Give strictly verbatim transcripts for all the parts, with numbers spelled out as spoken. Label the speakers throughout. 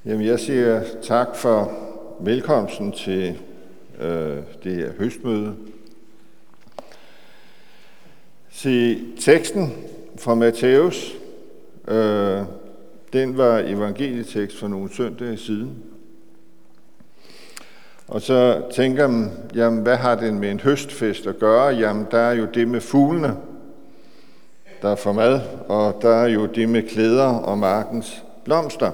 Speaker 1: Jamen, jeg siger tak for velkomsten til øh, det her høstmøde. Se, teksten fra Matthæus, øh, den var evangelietekst for nogle søndage siden. Og så tænker man, jamen, hvad har den med en høstfest at gøre? Jamen, der er jo det med fuglene, der får mad, og der er jo det med klæder og markens blomster.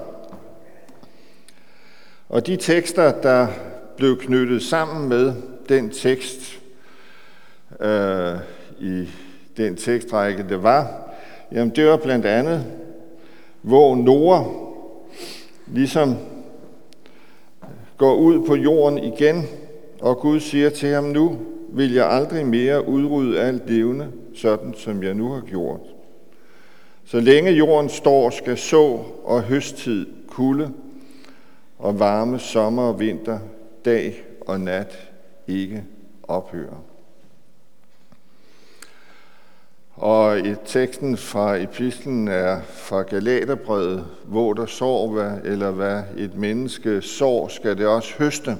Speaker 1: Og de tekster, der blev knyttet sammen med den tekst, øh, i den tekstrække, det var, jamen det var blandt andet, hvor Noah ligesom går ud på jorden igen, og Gud siger til ham, nu vil jeg aldrig mere udrydde alt levende, sådan som jeg nu har gjort. Så længe jorden står, skal så og høsttid, kulde og varme, sommer og vinter, dag og nat ikke ophøre. Og i teksten fra epistlen er fra Galaterbrevet, hvor der sår, hvad, eller hvad et menneske sår, skal det også høste.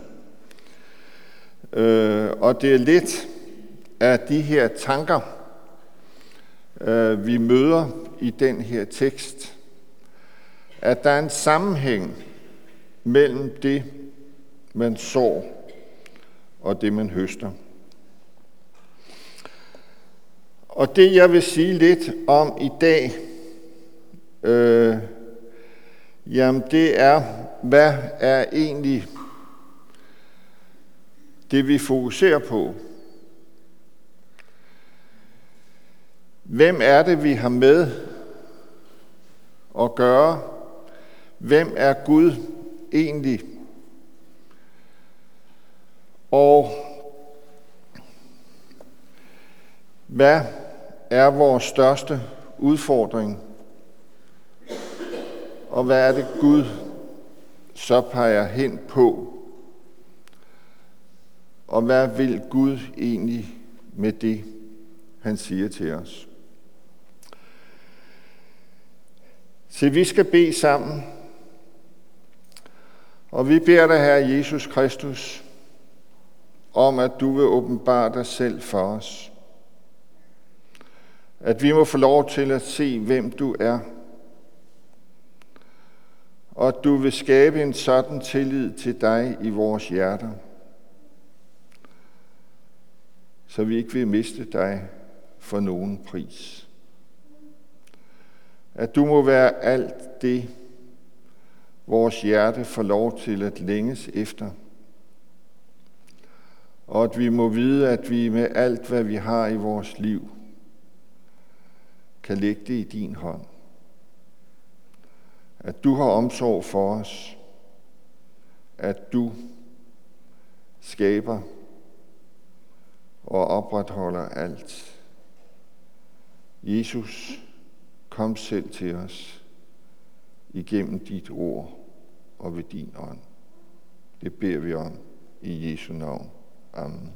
Speaker 1: Øh, og det er lidt af de her tanker, øh, vi møder i den her tekst, at der er en sammenhæng mellem det, man sår, og det, man høster. Og det, jeg vil sige lidt om i dag, øh, jamen det er, hvad er egentlig det, vi fokuserer på? Hvem er det, vi har med at gøre? Hvem er Gud egentlig? Og hvad er vores største udfordring? Og hvad er det, Gud så peger hen på? Og hvad vil Gud egentlig med det, han siger til os? Så vi skal bede sammen. Og vi beder dig, Herre Jesus Kristus, om at du vil åbenbare dig selv for os. At vi må få lov til at se, hvem du er. Og at du vil skabe en sådan tillid til dig i vores hjerter, så vi ikke vil miste dig for nogen pris. At du må være alt det, vores hjerte får lov til at længes efter. Og at vi må vide, at vi med alt, hvad vi har i vores liv, kan lægge det i din hånd. At du har omsorg for os. At du skaber og opretholder alt. Jesus, kom selv til os igennem dit ord og ved din ånd. Det beder vi om i Jesu navn. Amen.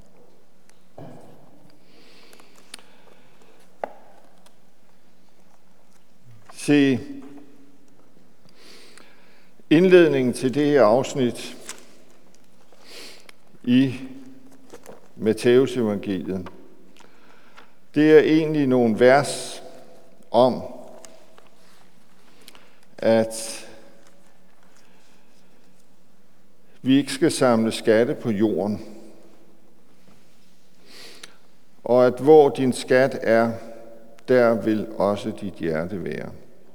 Speaker 1: Se, indledningen til det her afsnit i Matthæus evangeliet, det er egentlig nogle vers om, at vi ikke skal samle skatte på jorden, og at hvor din skat er, der vil også dit hjerte være.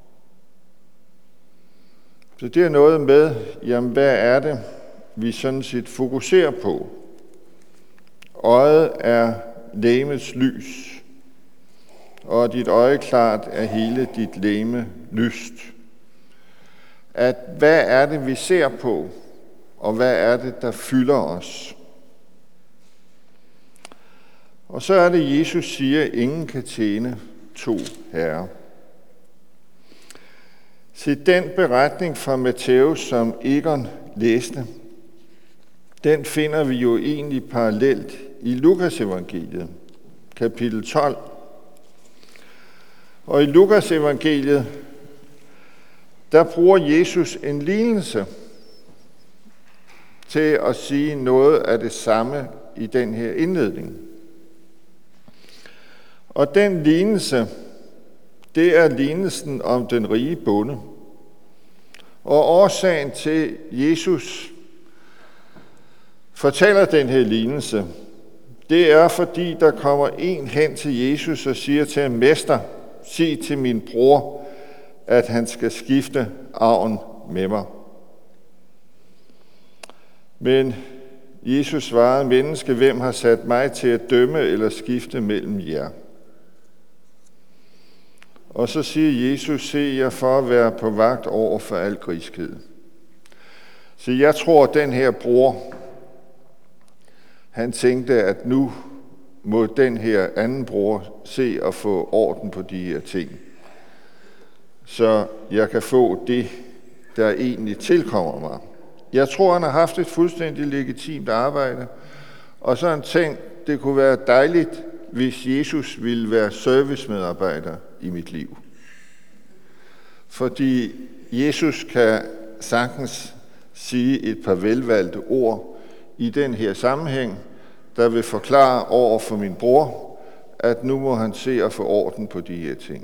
Speaker 1: Så det er noget med, jamen hvad er det, vi sådan set fokuserer på? Øjet er legemets lys, og dit øje klart er hele dit legeme lyst. At hvad er det, vi ser på, og hvad er det, der fylder os? Og så er det, Jesus siger, at ingen kan tjene to herrer. Se, den beretning fra Matthæus, som Egon læste, den finder vi jo egentlig parallelt i Lukas evangeliet, kapitel tolv. Og i Lukas evangeliet, der bruger Jesus en lignelse til at sige noget af det samme i den her indledning. Og den lignelse, det er lignelsen om den rige bonde. Og årsagen til, Jesus fortæller den her lignelse, det er, fordi der kommer en hen til Jesus og siger til ham, mester, sig til min bror, at han skal skifte arven med mig. Men Jesus svarede, menneske, hvem har sat mig til at dømme eller skifte mellem jer? Og så siger Jesus, se jer for at være på vagt over for al griskhed. Så jeg tror, at den her bror, han tænkte, at nu må den her anden bror se at få orden på de her ting, så jeg kan få det, der egentlig tilkommer mig. Jeg tror, han har haft et fuldstændig legitimt arbejde, og så har han tænkt, det kunne være dejligt, hvis Jesus ville være servicemedarbejder i mit liv. Fordi Jesus kan sagtens sige et par velvalgte ord i den her sammenhæng, der vil forklare over for min bror, at nu må han se at få orden på de her ting.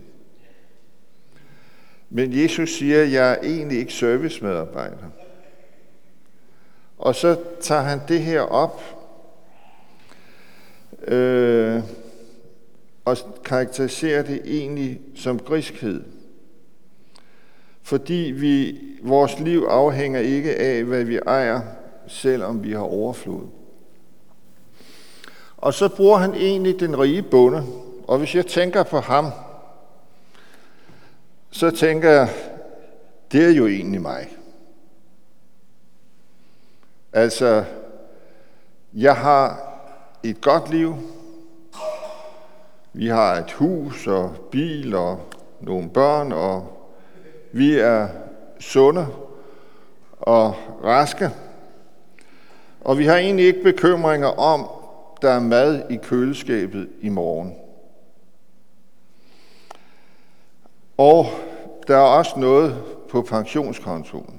Speaker 1: Men Jesus siger, at jeg er egentlig ikke servicemedarbejder. Og så tager han det her op øh, og karakteriserer det egentlig som griskhed. Fordi vi, vores liv afhænger ikke af, hvad vi ejer, selvom vi har overflod. Og så bruger han egentlig den rige bonde. Og hvis jeg tænker på ham, så tænker jeg, det er jo egentlig mig. Altså, jeg har et godt liv. Vi har et hus og bil og nogle børn, og vi er sunde og raske. Og vi har egentlig ikke bekymringer om, der er mad i køleskabet i morgen. Og der er også noget på pensionskontoen.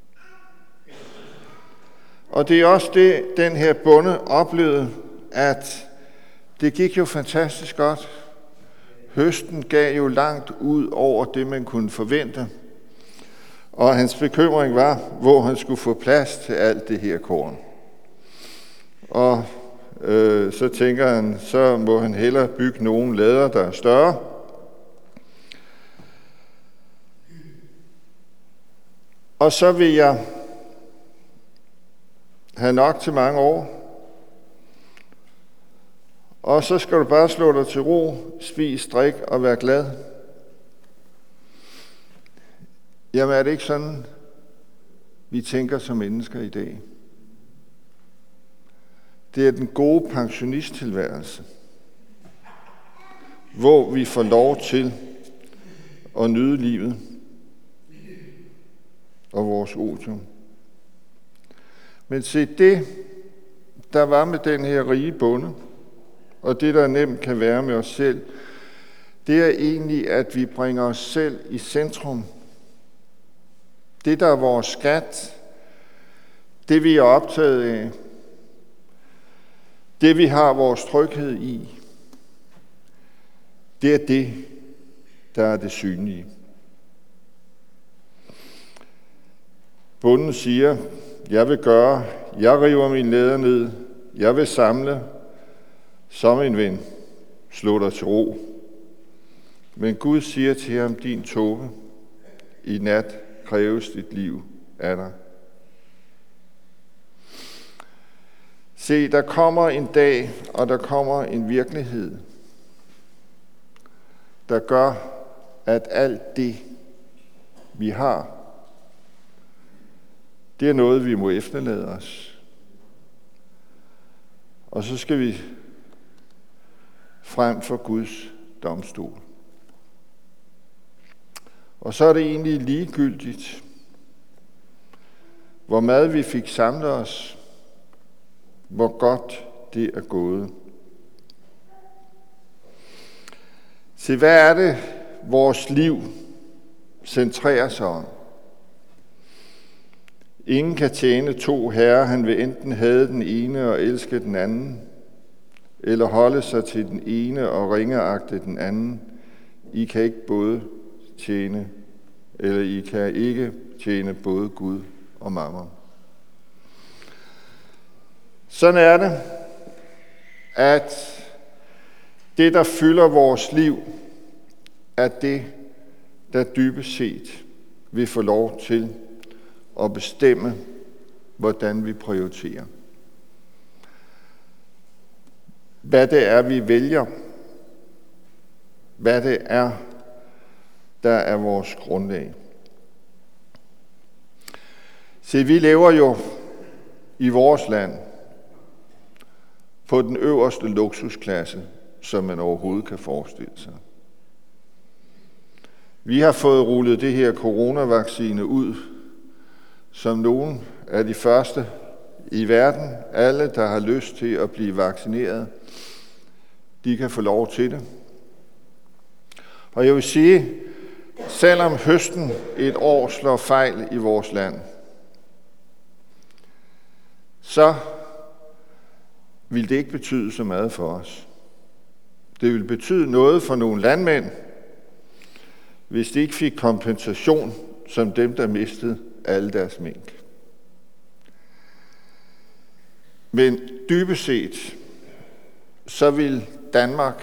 Speaker 1: Og det er også det, den her bonde oplevede, at det gik jo fantastisk godt. Høsten gav jo langt ud over det, man kunne forvente. Og hans bekymring var, hvor han skulle få plads til alt det her korn. Og øh, så tænker han, så må han hellere bygge nogle lader, der er større. Og så vil jeg have nok til mange år. Og så skal du bare slå dig til ro, spis, drik og være glad. Jamen er det ikke sådan, vi tænker som mennesker i dag? Det er den gode pensionisttilværelse, hvor vi får lov til at nyde livet og vores otium. Men se, det, der var med den her rige bonde, og det, der nemt kan være med os selv, det er egentlig, at vi bringer os selv i centrum. Det, der er vores skat, det vi er optaget af, det vi har vores tryghed i, det er det, der er det synlige. Bonden siger, jeg vil gøre, jeg river min læder ned, jeg vil samle, som en ven, slå dig til ro. Men Gud siger til ham, din tåbe, i nat kræves dit liv af dig. Se, der kommer en dag, og der kommer en virkelighed, der gør, at alt det, vi har, det er noget, vi må efterlade os. Og så skal vi frem for Guds domstol. Og så er det egentlig ligegyldigt, hvor meget vi fik samlet os, hvor godt det er gået. Så hvad er det, vores liv centrerer sig om? Ingen kan tjene to herrer, han vil enten hade den ene og elske den anden, eller holde sig til den ene og ringeagte den anden. I kan ikke både tjene, eller I kan ikke tjene både Gud og mammon. Sådan er det, at det, der fylder vores liv, er det, der dybest set vil få lov til at bestemme, hvordan vi prioriterer. Hvad det er, vi vælger. Hvad det er, der er vores grundlag. Se, vi lever jo i vores land på den øverste luksusklasse, som man overhovedet kan forestille sig. Vi har fået rullet det her coronavaccine ud, som nogen af de første i verden. Alle, der har lyst til at blive vaccineret, de kan få lov til det. Og jeg vil sige, selvom høsten et år slår fejl i vores land, så vil det ikke betyde så meget for os. Det vil betyde noget for nogle landmænd, hvis de ikke fik kompensation som dem, der mistede alle deres mink. Men dybest set, så vil Danmark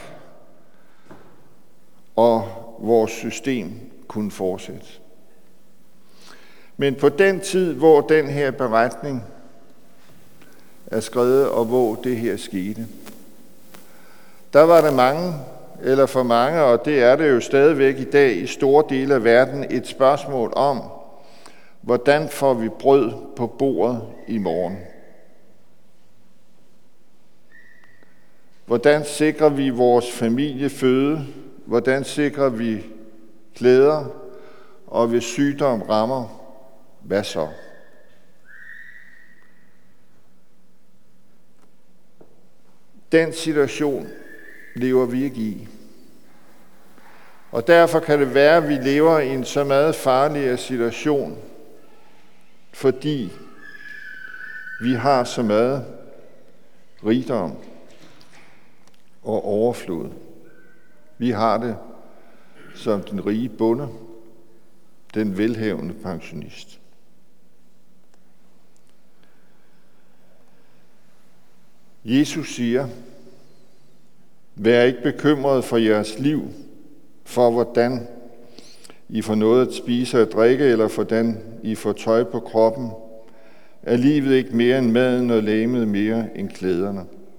Speaker 1: og vores system kunne fortsætte. Men på den tid, hvor den her beretning er skrevet, og hvor det her skete, der var der mange, eller for mange, og det er det jo stadigvæk i dag i store dele af verden, et spørgsmål om, hvordan får vi brød på bordet i morgen? Hvordan sikrer vi vores familie føde? Hvordan sikrer vi klæder? Og hvis sygdom rammer, hvad så? Den situation lever vi ikke i. Og derfor kan det være, at vi lever i en så meget farligere situation, fordi vi har så meget rigdom og overflod. Vi har det som den rige bonde, den velhavende pensionist. Jesus siger, vær ikke bekymret for jeres liv, for hvordan I får noget at spise og drikke, eller hvordan I får tøj på kroppen. Er livet ikke mere end maden, og legemet mere end klæderne?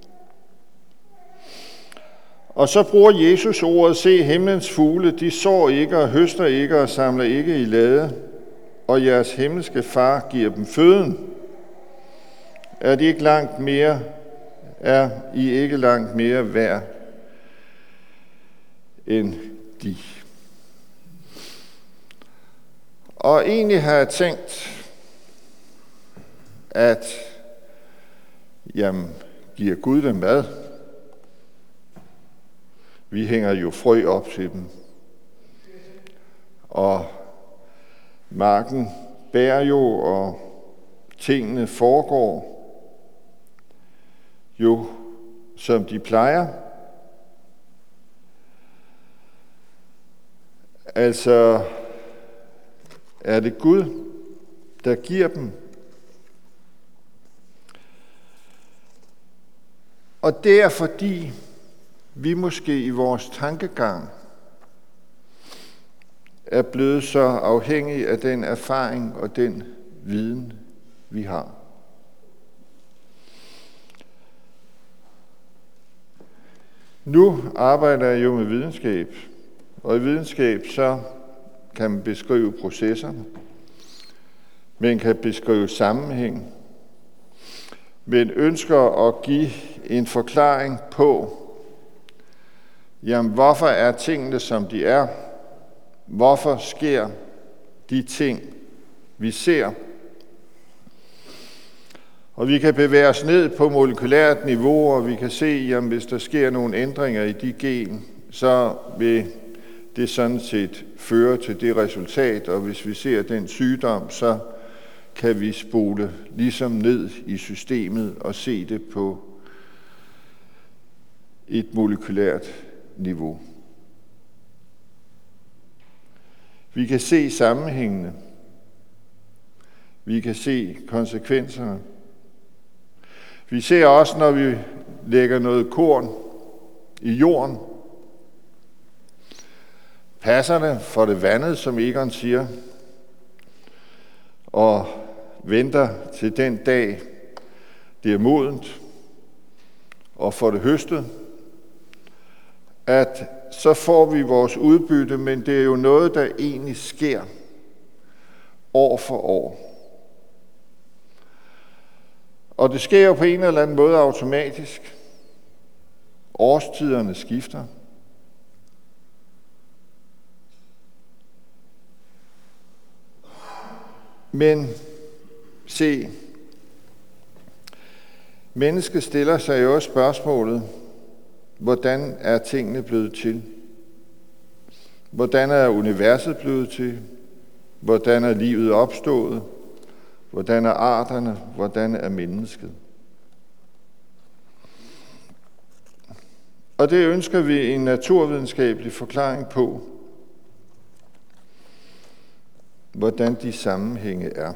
Speaker 1: Og så bruger Jesus ordet, se himlens fugle, de sår ikke og høster ikke og samler ikke i lade, og jeres himmelske far giver dem føden. Er de ikke langt mere, er I ikke langt mere værd end de? Og egentlig har jeg tænkt, at jamen, giver Gud dem mad? Vi hænger jo frø op til dem. Og marken bærer jo, og tingene foregår jo, som de plejer. Altså, er det Gud, der giver dem? Og det er fordi, vi måske i vores tankegang er blevet så afhængige af den erfaring og den viden, vi har. Nu arbejder jeg jo med videnskab, og i videnskab så kan man beskrive processerne, man kan beskrive sammenhæng, men ønsker at give en forklaring på, jamen hvorfor er tingene som de er? Hvorfor sker de ting, vi ser? Og vi kan bevæge os ned på molekylært niveau, og vi kan se, jamen hvis der sker nogle ændringer i de gen, så vil det sådan set føre til det resultat, og hvis vi ser den sygdom, så kan vi spole ligesom ned i systemet og se det på et molekylært niveau. Vi kan se sammenhængene. Vi kan se konsekvenserne. Vi ser også, når vi lægger noget korn i jorden. Passer det, for det vandet, som Egon siger, og venter til den dag, det er modent, og får det høstet, at så får vi vores udbytte, men det er jo noget, der egentlig sker år for år. Og det sker jo på en eller anden måde automatisk. Årstiderne skifter. Men se, mennesket stiller sig jo også spørgsmålet, hvordan er tingene blevet til? Hvordan er universet blevet til? Hvordan er livet opstået? Hvordan er arterne? Hvordan er mennesket? Og det ønsker vi en naturvidenskabelig forklaring på, hvordan de sammenhænge er.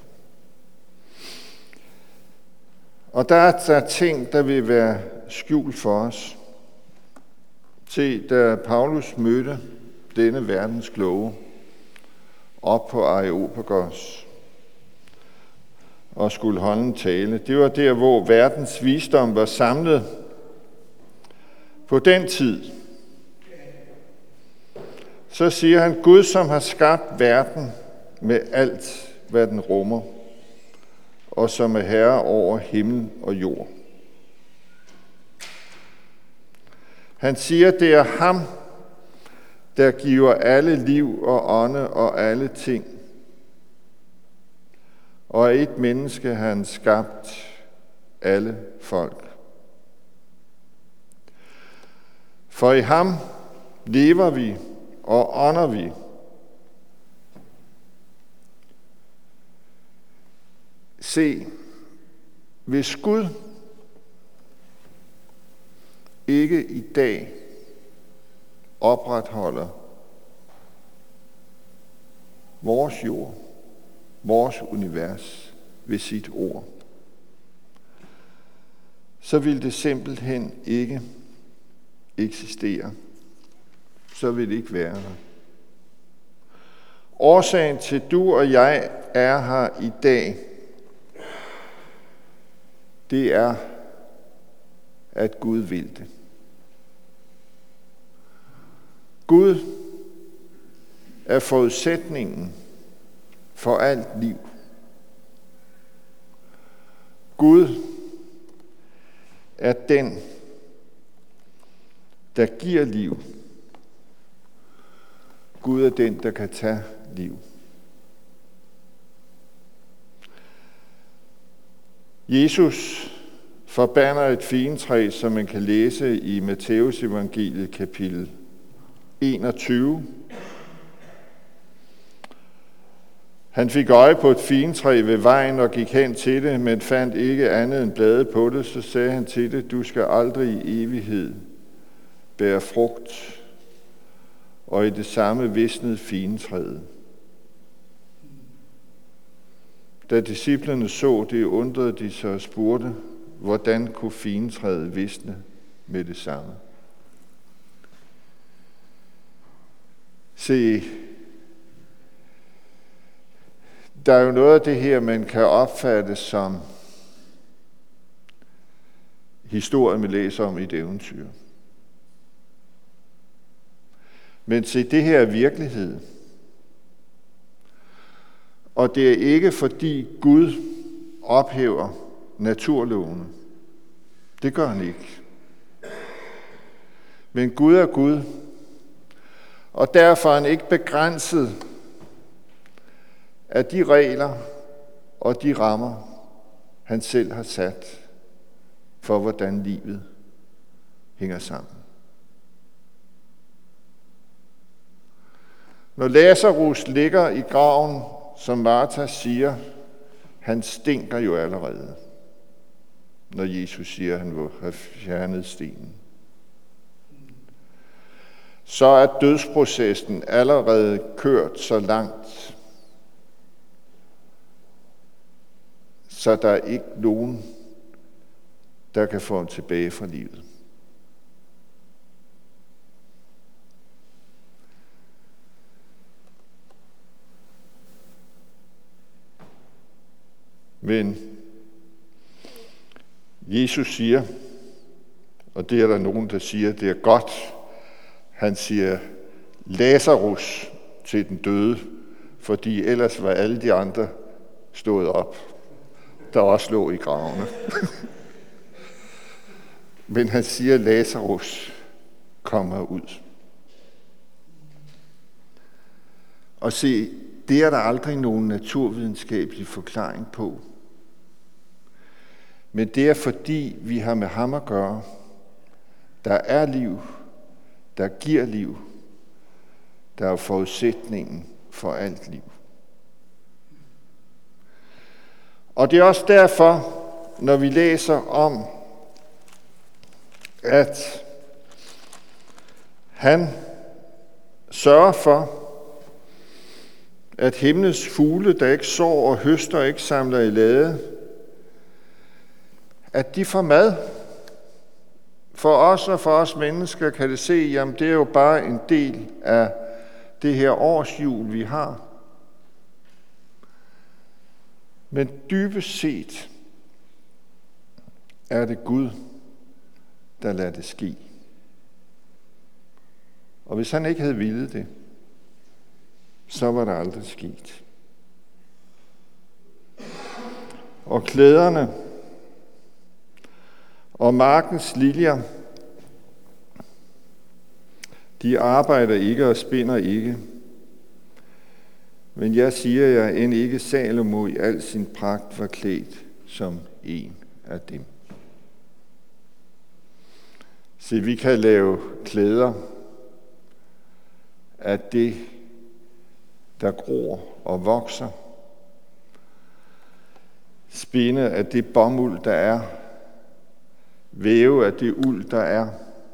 Speaker 1: Og der er der ting, der vil være skjult for os. Se, da Paulus mødte denne verdens kloge op på Areopagos og skulle holde en tale, det var der, hvor verdens visdom var samlet. På den tid, så siger han, Gud, som har skabt verden med alt, hvad den rummer, og som er herre over himmel og jord. Han siger, det er ham, der giver alle liv og ånde og alle ting. Og af et menneske har han skabt alle folk. For i ham lever vi og ånder vi. Se, hvis Gud ikke i dag opretholder vores jord, vores univers ved sit ord, så vil det simpelthen ikke eksistere. Så vil det ikke være der. Årsagen til, at du og jeg er her i dag, det er, at Gud vil det. Gud er forudsætningen for alt liv. Gud er den, der giver liv. Gud er den, der kan tage liv. Jesus forbander et figentræ, som man kan læse i Matteus evangeliet kapitel enogtyve. Han fik øje på et figentræ ved vejen og gik hen til det, men fandt ikke andet end blade på det. Så sagde han til det, du skal aldrig i evighed bære frugt. Og i det samme visnede figentræet. Da disciplene så det, undrede de sig og spurgte, hvordan kunne figentræet visne med det samme? Se, der er jo noget af det her, man kan opfatte som historien, man læser om i et eventyr. Men se, det her er virkelighed. Og det er ikke fordi Gud ophæver naturlovene. Det gør han ikke. Men Gud er Gud. Og derfor er han ikke begrænset af de regler og de rammer, han selv har sat for, hvordan livet hænger sammen. Når Lazarus ligger i graven, som Martha siger, han stinker jo allerede, når Jesus siger, at han vil have fjernet stenen. Så er dødsprocessen allerede kørt så langt, så der er ikke nogen, der kan få ham tilbage fra livet. Men Jesus siger, og det er der nogen, der siger, det er godt, han siger Lazarus til den døde, fordi ellers var alle de andre stået op, der også lå i gravene. Men han siger, Lazarus kommer ud. Og se, det er der aldrig nogen naturvidenskabelig forklaring på. Men det er fordi, vi har med ham at gøre. Der er liv, der giver liv, der er forudsætningen for alt liv. Og det er også derfor, når vi læser om, at han sørger for, at himlens fugle, der ikke sår og høster og ikke samler i lade, at de får mad. For os og for os mennesker kan det se, jamen det er jo bare en del af det her årshjul, vi har. Men dybest set er det Gud, der lader det ske. Og hvis han ikke havde villet det, så var der aldrig sket. Og klæderne og markens liljer, de arbejder ikke og spinder ikke. Men jeg siger jer, end ikke Salomo i al sin pragt var klædt som en af dem. Så vi kan lave klæder af det, der gror og vokser. Spinde af det bomuld, der er. Væve af det uld, der er.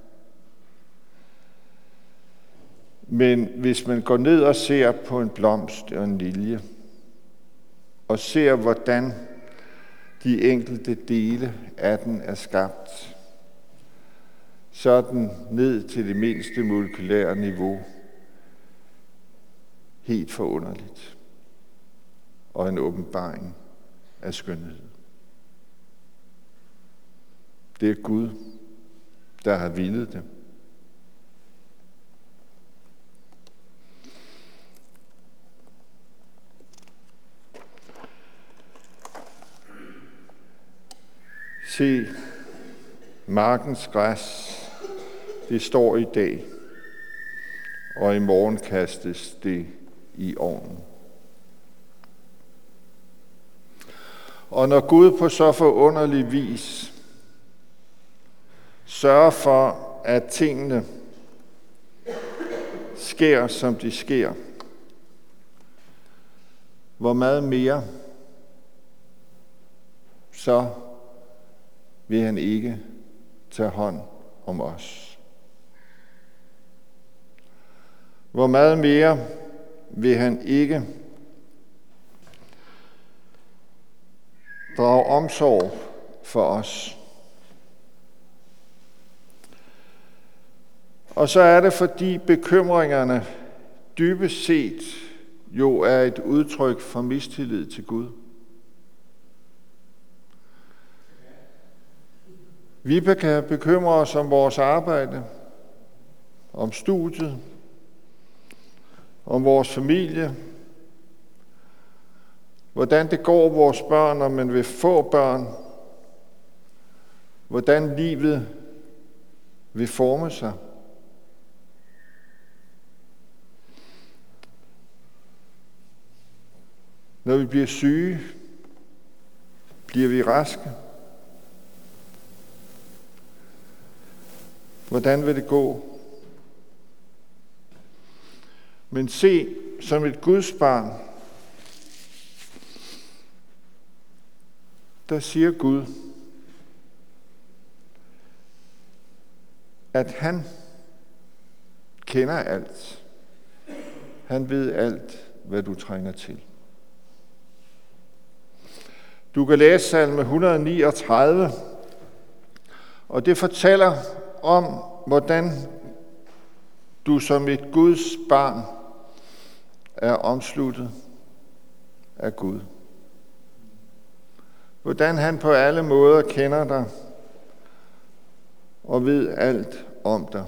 Speaker 1: Men hvis man går ned og ser på en blomst og en lilje, og ser, hvordan de enkelte dele af den er skabt, så er den ned til det mindste molekylære niveau helt forunderligt, og en åbenbaring af skønhed. Det er Gud, der har villet det. Se, markens græs, det står i dag, og i morgen kastes det i ovnen. Og når Gud på så forunderlig vis sørger for, at tingene sker, som de sker, hvor meget mere, så vil han ikke tage hånd om os. Hvor meget mere vil han ikke drage omsorg for os. Og så er det, fordi bekymringerne dybest set jo er et udtryk for mistillid til Gud. Vi kan bekymre os om vores arbejde, om studiet, om vores familie, hvordan det går vores børn, om man vil få børn, hvordan livet vil forme sig. Når vi bliver syge, bliver vi raske. Hvordan vil det gå? Men se, som et Guds barn, der siger Gud, at han kender alt. Han ved alt, hvad du trænger til. Du kan læse salme et hundrede niogtredive, og det fortæller om, hvordan du som et Guds barn er omsluttet af Gud. Hvordan han på alle måder kender dig og ved alt om dig.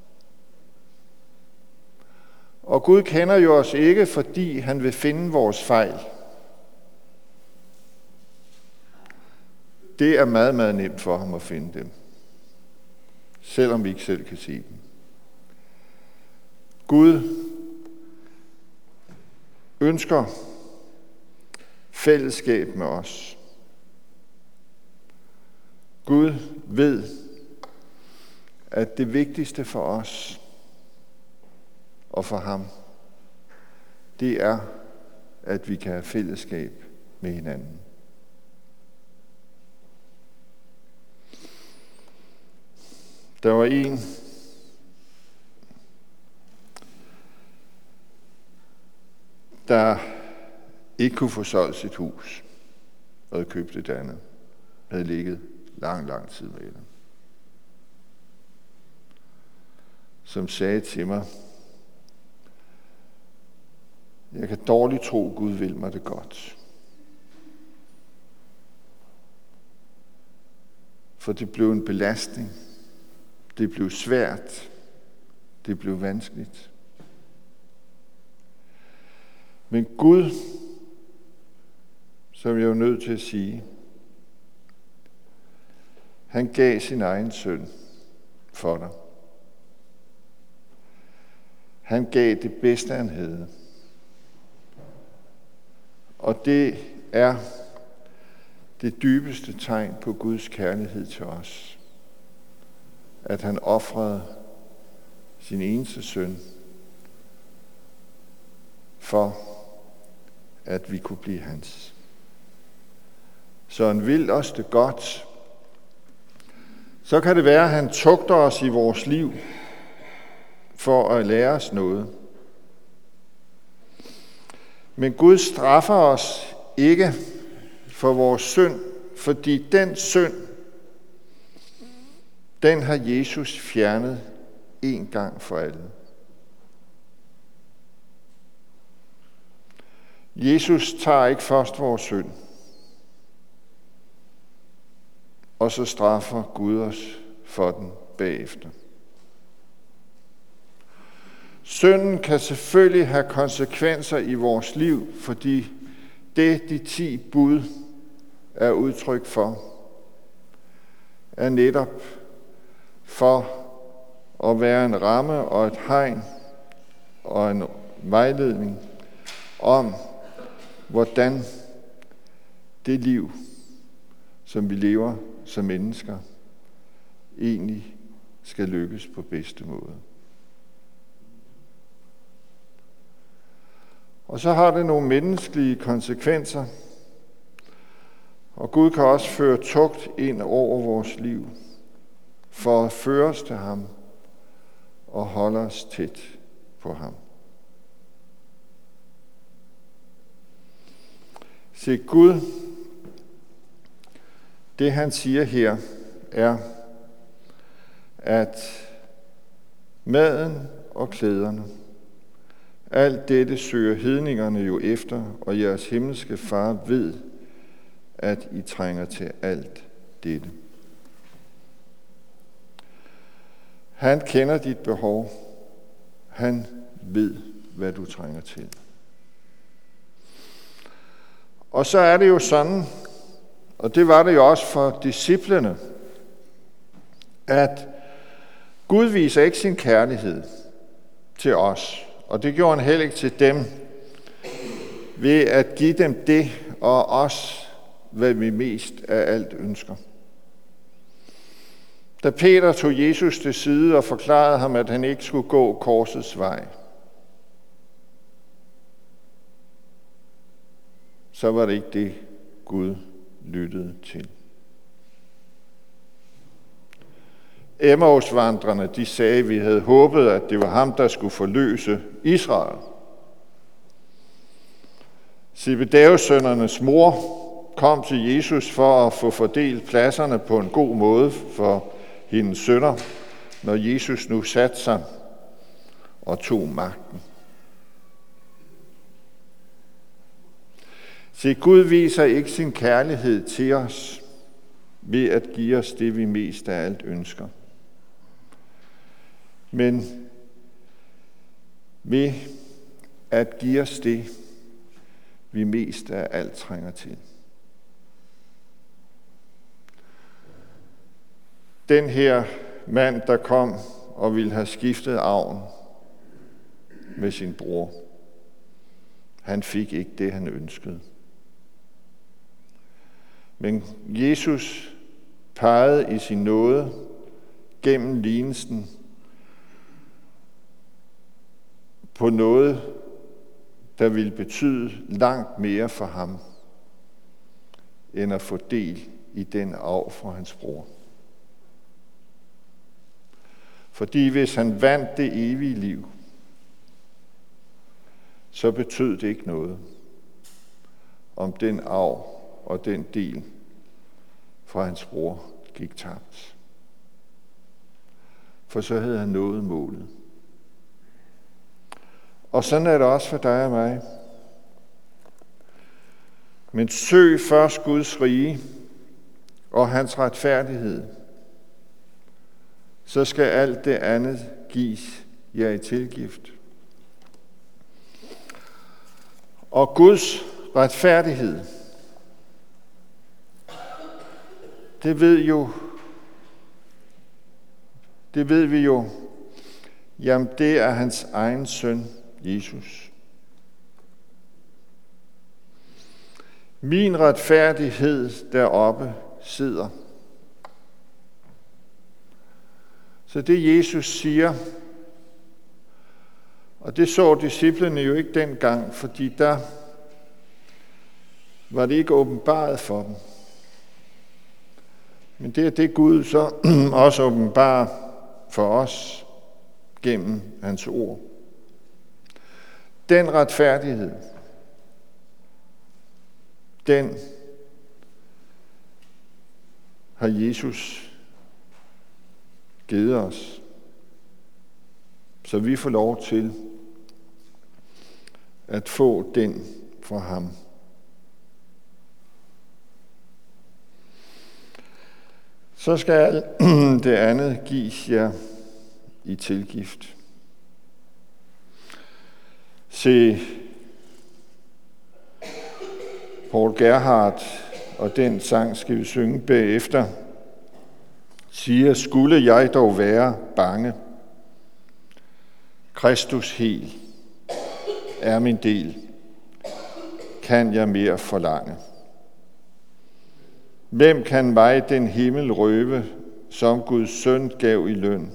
Speaker 1: Og Gud kender jo os ikke, fordi han vil finde vores fejl. Det er meget, meget nemt for ham at finde dem, selvom vi ikke selv kan se dem. Gud ønsker fællesskab med os. Gud ved, at det vigtigste for os og for ham, det er, at vi kan have fællesskab med hinanden. Der var en, der ikke kunne få solgt sit hus og havde købt et andet. Havde ligget lang, lang tid med det. Som sagde til mig, jeg kan dårligt tro, Gud vil mig det godt. For det blev en belastning. Det blev svært. Det blev vanskeligt. Men Gud, som jeg er nødt til at sige, han gav sin egen søn for dig. Han gav det bedste, han havde. Og det er det dybeste tegn på Guds kærlighed til os. At han ofrede sin eneste søn for, at vi kunne blive hans. Så han vil os det godt. Så kan det være, at han tugter os i vores liv for at lære os noget. Men Gud straffer os ikke for vores synd, fordi den synd, den har Jesus fjernet en gang for alle. Jesus tager ikke først vores synd, og så straffer Gud os for den bagefter. Synden kan selvfølgelig have konsekvenser i vores liv, fordi det, de ti bud er udtryk for, er netop for at være en ramme og et hegn og en vejledning om, hvordan det liv, som vi lever som mennesker, egentlig skal lykkes på bedste måde. Og så har det nogle menneskelige konsekvenser, og Gud kan også føre tugt ind over vores liv, for at føre os til ham og holde os tæt på ham. Se, Gud, det han siger her, er, at maden og klæderne, alt dette søger hedningerne jo efter, og jeres himmelske far ved, at I trænger til alt dette. Han kender dit behov. Han ved, hvad du trænger til. Og så er det jo sådan, og det var det jo også for disciplene, at Gud viser ikke sin kærlighed til os, og det gjorde han heller ikke til dem, ved at give dem det og os, hvad vi mest af alt ønsker. Da Peter tog Jesus til side og forklarede ham, at han ikke skulle gå korsets vej, så var det ikke det, Gud lyttede til. Emmausvandrerne, de sagde, at vi havde håbet, at det var ham, der skulle forløse Israel. Zebedeus-sønnernes mor kom til Jesus for at få fordelt pladserne på en god måde for hendes sønner, når Jesus nu satte sig og tog magten. Se, Gud viser ikke sin kærlighed til os ved at give os det, vi mest af alt ønsker, men ved at give os det, vi mest af alt trænger til. Den her mand, der kom og ville have skiftet arven med sin bror, han fik ikke det, han ønskede. Men Jesus pegede i sin nåde gennem lignelsen på noget, der ville betyde langt mere for ham, end at få del i den arv fra hans bror. Fordi hvis han vandt det evige liv, så betød det ikke noget, om den arv og den del fra hans bror gik tabt. For så havde han nået målet. Og sådan er det også for dig og mig. Men søg først Guds rige og hans retfærdighed, så skal alt det andet gives jer i tilgift. Og Guds retfærdighed, det ved jo, det ved vi jo, jamen det er hans egen søn, Jesus. Min retfærdighed deroppe sidder. Så det Jesus siger, og det så disciplene jo ikke dengang, fordi der var det ikke åbenbaret for dem. Men det er det Gud så også åbenbarer for os gennem hans ord. Den retfærdighed, den har Jesus givet os, så vi får lov til at få den fra ham. Så skal det andet gives jer i tilgift. Se, Paul Gerhardt og den sang skal vi synge bagefter, siger, skulle jeg dog være bange. Kristus hel er min del, kan jeg mere forlange. Hvem kan mig den himmel røve, som Guds søn gav i løn?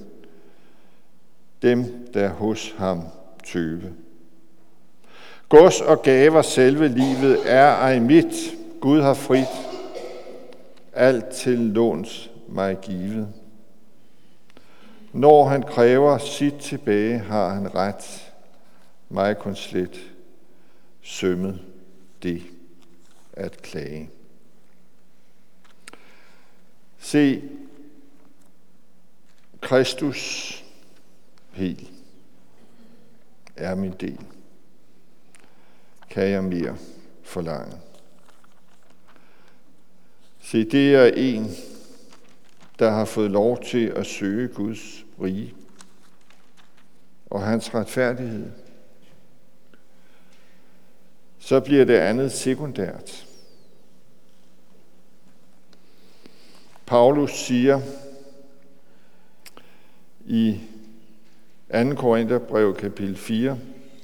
Speaker 1: Dem, der hos ham tøve. Gods og gaver selve livet er ej mit. Gud har frit alt til låns mig givet. Når han kræver sit tilbage, har han ret. Mig kun slet sømmet det at klage. Se, Kristus hel er min del. Kan jeg mere forlange? Se, det er en, der har fået lov til at søge Guds rige og hans retfærdighed. Så bliver det andet sekundært. Paulus siger i anden Korintherbrev kapitel fire,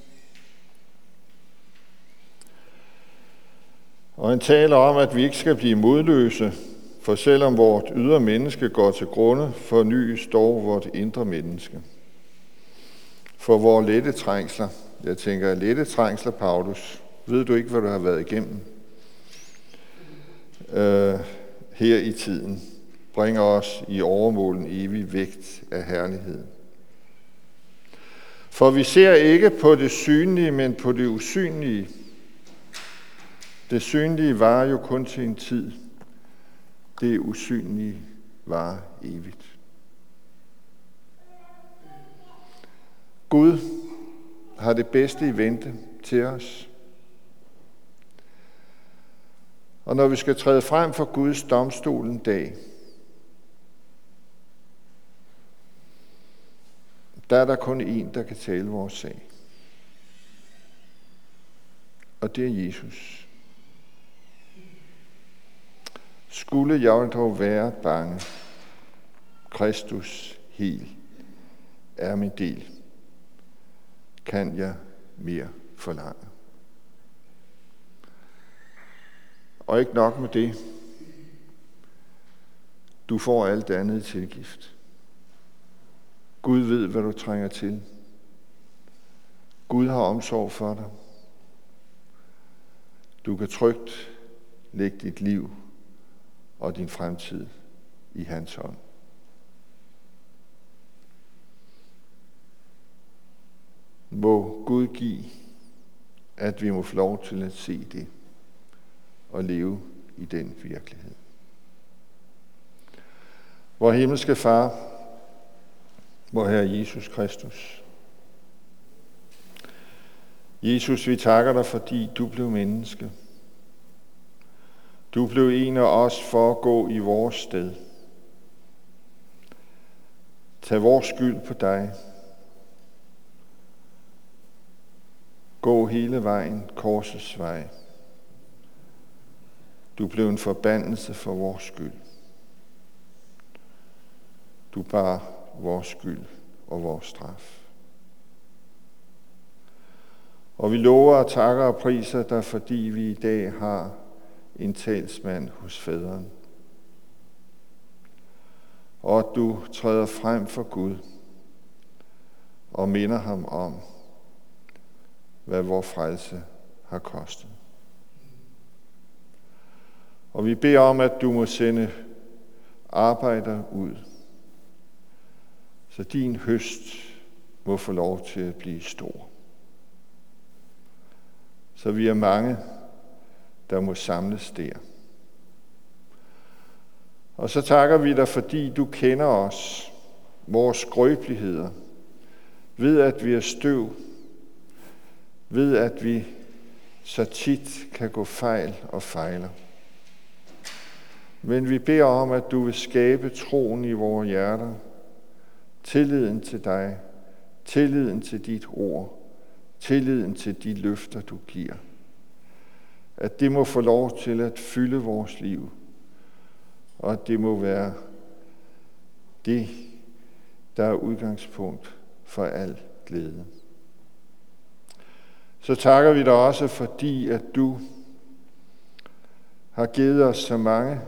Speaker 1: og han taler om, at vi ikke skal blive modløse, for selvom vort ydre menneske går til grunde, fornyes dog vort indre menneske. For vores lette trængsler, jeg tænker, lette trængsler, Paulus, ved du ikke, hvad du har været igennem? øh, her i tiden. Bringer os i overmålen evig vægt af herlighed. For vi ser ikke på det synlige, men på det usynlige. Det synlige varer jo kun til en tid. Det usynlige varer evigt. Gud har det bedste i vente til os. Og når vi skal træde frem for Guds domstol en dag, der er der kun én, der kan tale vores sag. Og det er Jesus. Skulle jeg dog være bange, Kristus helt er min del, kan jeg mere forlange. Og ikke nok med det. Du får alt andet i tilgift. Gud ved, hvad du trænger til. Gud har omsorg for dig. Du kan trygt lægge dit liv og din fremtid i hans hånd. Må Gud give, at vi må få lov til at se det og leve i den virkelighed. Vor himmelske Far, vor Herre Jesus Kristus. Jesus, vi takker dig, fordi du blev menneske. Du blev en af os for at gå i vores sted. Tag vores skyld på dig. Gå hele vejen korsets vej. Du blev en forbandelse for vores skyld. Du bar vores skyld og vores straf. Og vi lover og takker og priser dig, fordi vi i dag har en talsmand hos faderen. Og at du træder frem for Gud og minder ham om, hvad vor frelse har kostet. Og vi beder om, at du må sende arbejdere ud, så din høst må få lov til at blive stor. Så vi er mange, der må samles der. Og så takker vi dig, fordi du kender os, vores skrøbeligheder, ved at vi er støv, ved at vi så tit kan gå fejl og fejler. Men vi beder om, at du vil skabe troen i vores hjerter, tilliden til dig, tilliden til dit ord, tilliden til de løfter, du giver. At det må få lov til at fylde vores liv, og at det må være det, der er udgangspunkt for al glæde. Så takker vi dig også, fordi at du har givet os så mange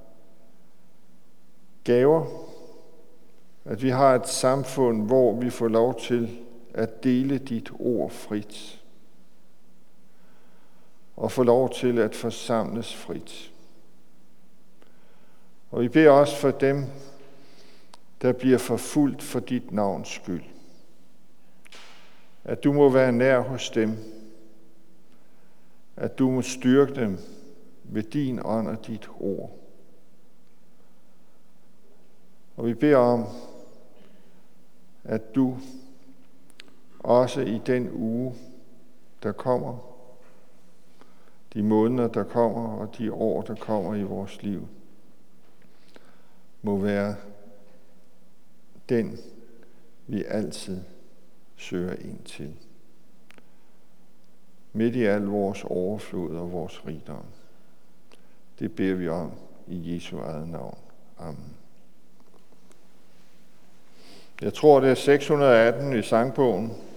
Speaker 1: gaver, at vi har et samfund, hvor vi får lov til at dele dit ord frit, og få lov til at forsamles frit. Og vi beder også for dem, der bliver forfulgt for dit navns skyld, at du må være nær hos dem, at du må styrke dem ved din ånd og dit ord. Og vi beder om, at du også i den uge, der kommer, de måneder, der kommer, og de år, der kommer i vores liv, må være den, vi altid søger ind til. Midt i al vores overflod og vores rigdom. Det beder vi om i Jesu eget navn. Amen. Jeg tror, det er seks hundrede og atten i sangbogen.